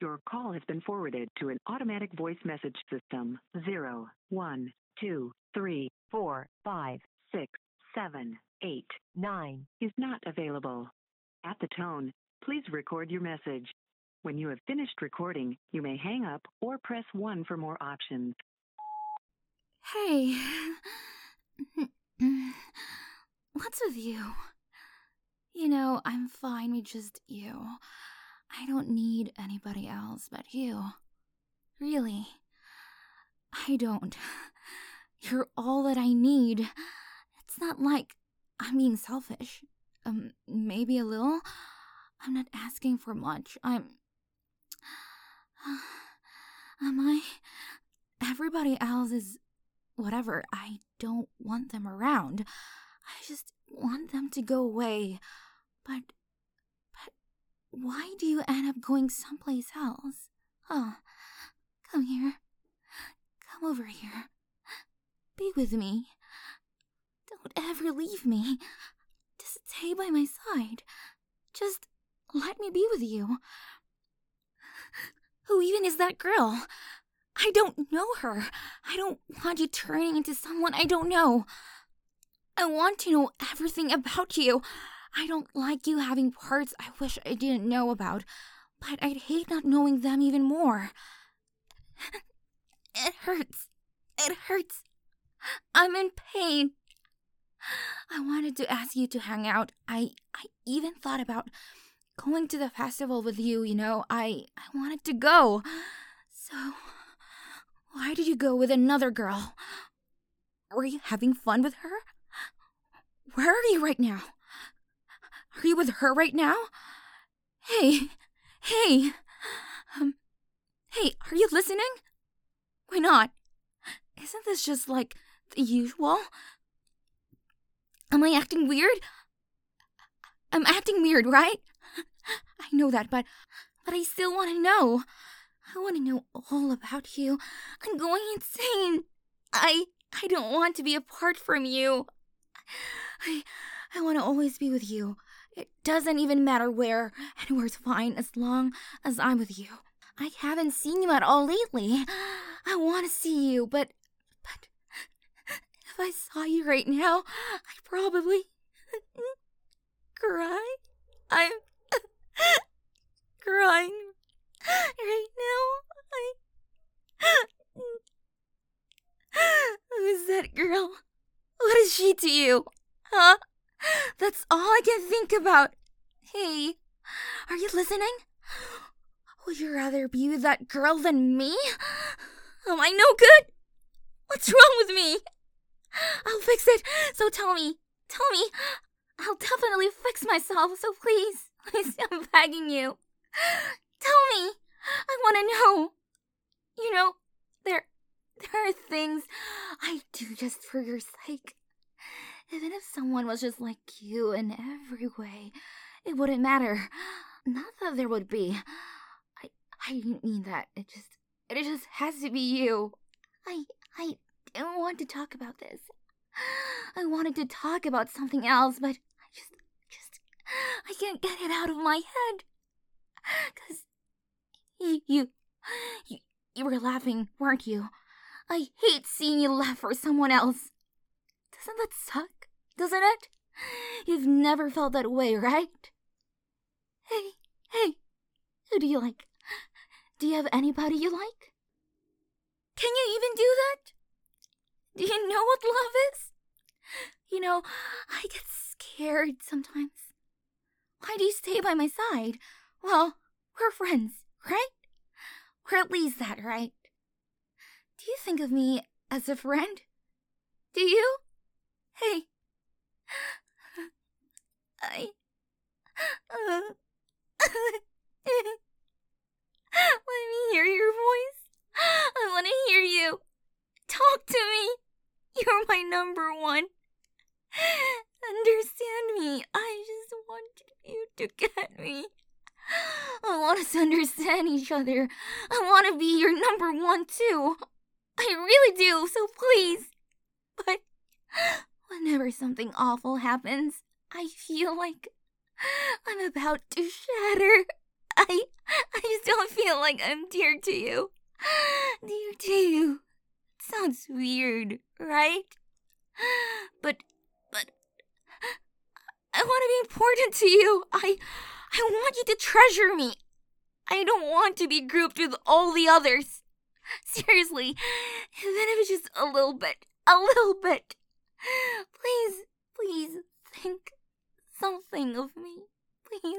Your call has been forwarded to an automatic voice message system. 0, 1, 2, 3, 4, 5, 6, 7, 8, 9 is not available. At the tone, please record your message. When you have finished recording, you may hang up or press 1 for more options. Hey. What's with you? You know, I'm fine with just you. I don't need anybody else but you. Really. I don't. You're all that I need. It's not like I'm being selfish. Maybe a little. I'm not asking for much. Am I? Everybody else is whatever. I don't want them around. I just want them to go away. But why do you end up going someplace else? Come here. Come over here. Be with me. Don't ever leave me. Just stay by my side. Just let me be with you. Who even is that girl? I don't know her. I don't want you turning into someone I don't know. I want to know everything about you. I don't like you having parts I wish I didn't know about, but I'd hate not knowing them even more. It hurts. It hurts. I'm in pain. I wanted to ask you to hang out. I even thought about going to the festival with you, you know. I wanted to go. So, why did you go with another girl? Were you having fun with her? Where are you right now? Are you with her right now? Hey, hey, are you listening? Why not? Isn't this just like the usual? Am I acting weird? I'm acting weird, right? I know that, but I still want to know. I want to know all about you. I'm going insane. I don't want to be apart from you. I want to always be with you. It doesn't even matter where, and where's fine as long as I'm with you. I haven't seen you at all lately. I want to see you, but if I saw you right now, I'd probably cry. I'm crying right now. Who's that girl? What is she to you? Huh? That's all I can think about. Hey, are you listening? Would you rather be with that girl than me? Am I no good? What's wrong with me? I'll fix it, so tell me. I'll definitely fix myself, so please, I'm begging you. Tell me. I want to know. You know, there are things I do just for your sake. Even if someone was just like you in every way, it wouldn't matter. Not that there would be. I didn't mean that. It just has to be you. I don't want to talk about this. I wanted to talk about something else, but I can't get it out of my head. 'Cause you were laughing, weren't you? I hate seeing you laugh for someone else. Doesn't that suck? Doesn't it? You've never felt that way, right? Hey, who do you like? Do you have anybody you like? Can you even do that? Do you know what love is? You know, I get scared sometimes. Why do you stay by my side? Well, we're friends, right? Or at least that, right? Do you think of me as a friend? Do you? Hey. Let me hear your voice. I want to hear you. Talk to me. You're my number one. Understand me. I just want you to get me. I want us to understand each other. I want to be your number one too. I really do, so please. But whenever something awful happens, I feel like I'm about to shatter. I just don't feel like I'm dear to you. Dear to you. It sounds weird, right? But I want to be important to you. I want you to treasure me. I don't want to be grouped with all the others. Seriously, even if it's just a little bit. Please think something of me. Please.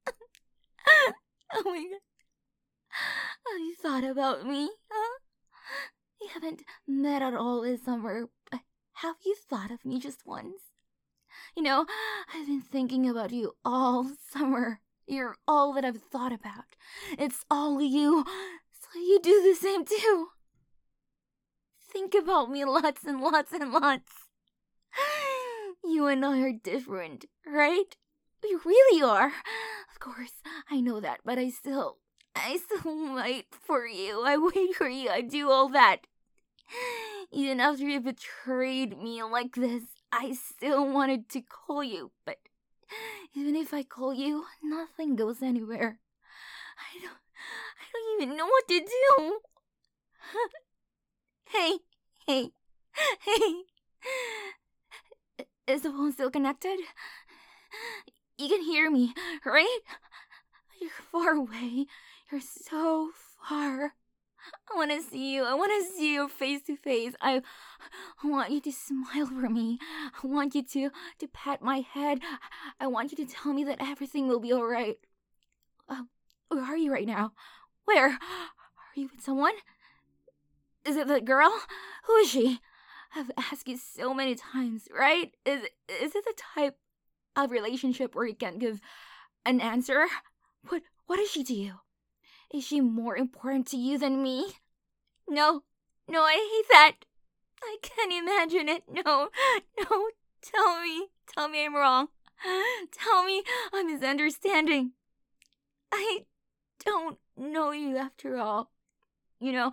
Oh my god. Have you thought about me, huh? We haven't met at all this summer, but have you thought of me just once? You know, I've been thinking about you all summer. You're all that I've thought about. It's all you, so you do the same too. Think about me lots and lots and lots. You and I are different, right? We really are. Of course, I know that, but I still wait for you. I wait for you. I do all that. Even after you betrayed me like this, I still wanted to call you, but even if I call you, nothing goes anywhere. I don't even know what to do. Hey. Is the phone still connected? You can hear me, right? You're far away. You're so far. I want to see you. I want to see you face to face. I want you to smile for me. I want you to pat my head. I want you to tell me that everything will be alright. Where are you right now? Where? Are you with someone? Is it the girl? Who is she? I've asked you so many times, right? Is it the type of relationship where you can't give an answer? What is she to you? Is she more important to you than me? No, I hate that. I can't imagine it. No, tell me I'm wrong. Tell me I'm misunderstanding. I don't know you after all. You know,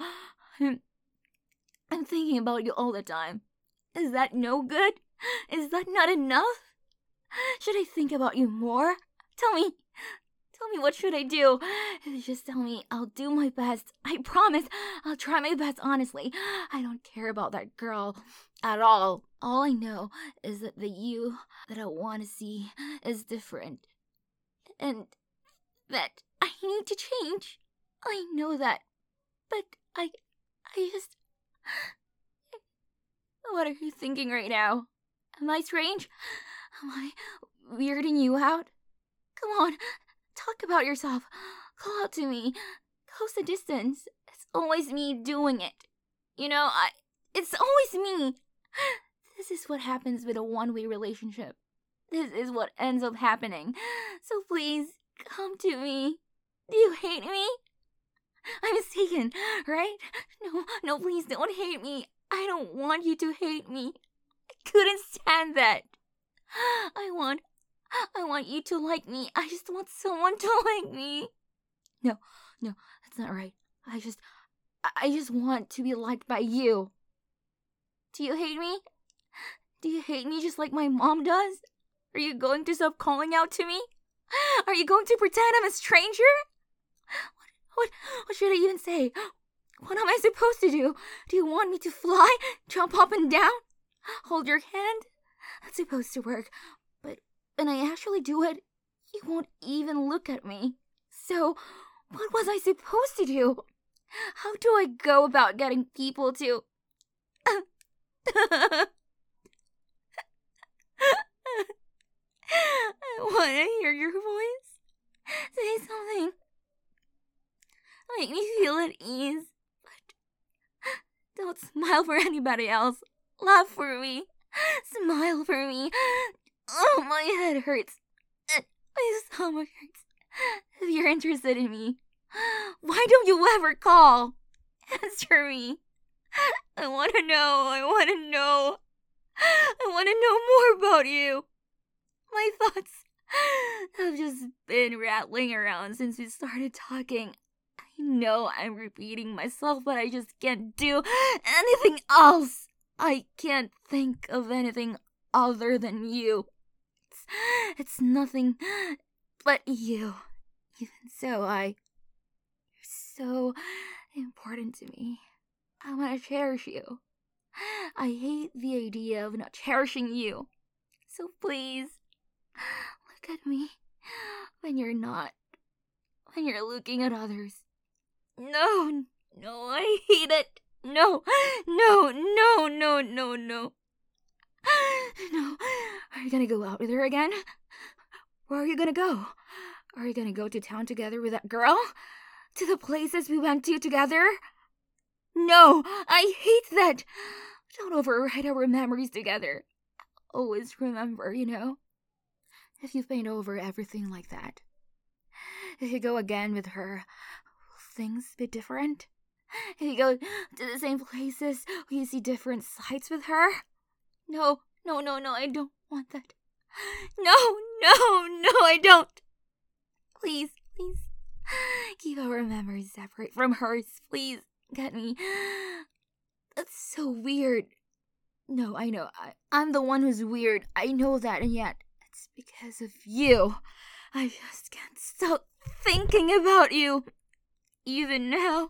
I'm thinking about you all the time. Is that no good? Is that not enough? Should I think about you more? Tell me, what should I do? If you just tell me, I'll do my best. I promise, I'll try my best, honestly. I don't care about that girl at all. All I know is that the you that I want to see is different. And that I need to change. I know that. But I just... What are you thinking right now? Am I strange? Am I weirding you out? Come on, talk about yourself. Call out to me. Close the distance. It's always me doing it. You know, it's always me. This is what happens with a one-way relationship. This is what ends up happening. So please, come to me. Do you hate me? I'm mistaken, right? No, please don't hate me. I don't want you to hate me. I couldn't stand that. I want you to like me. I just want someone to like me. No, that's not right. I just want to be liked by you. Do you hate me? Do you hate me just like my mom does? Are you going to stop calling out to me? Are you going to pretend I'm a stranger? What should I even say? What am I supposed to do? Do you want me to fly, jump up and down, hold your hand? That's supposed to work, but when I actually do it, you won't even look at me. So, what was I supposed to do? How do I go about getting people to... I want to hear your voice. Say something. Make me feel at ease. But don't smile for anybody else. Laugh for me. Smile for me. Oh, my head hurts. My stomach hurts. If you're interested in me, why don't you ever call? Answer me. I want to know. I want to know more about you. My thoughts have just been rattling around since we started talking. I know I'm repeating myself, but I just can't do anything else. I can't think of anything other than you. It's nothing but you. Even so, you're so important to me. I want to cherish you. I hate the idea of not cherishing you. So please, look at me when you're looking at others. No, I hate it. No. No. Are you gonna go out with her again? Where are you gonna go? Are you gonna go to town together with that girl? To the places we went to together? No, I hate that. Don't overwrite our memories together. Always remember, if you paint over everything like that. If you go again with her, will things be different? If you go to the same places, will you see different sights with her? No, I don't want that. No, I don't. Please, keep our memories separate from hers, please. Get me. That's so weird. No, I know. I'm the one who's weird. I know that, and yet it's because of you. I just can't stop thinking about you. Even now.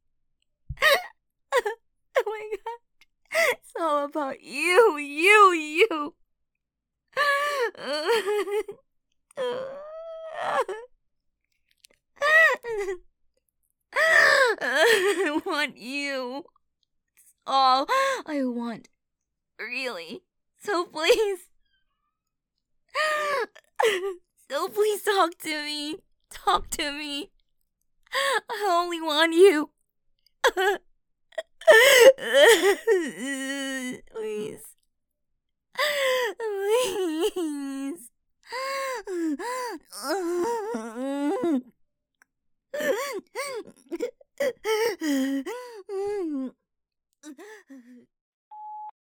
Oh my god. It's all about you. I want you. It's all I want. Really. So please. Talk to me. I only want you. Please. Please.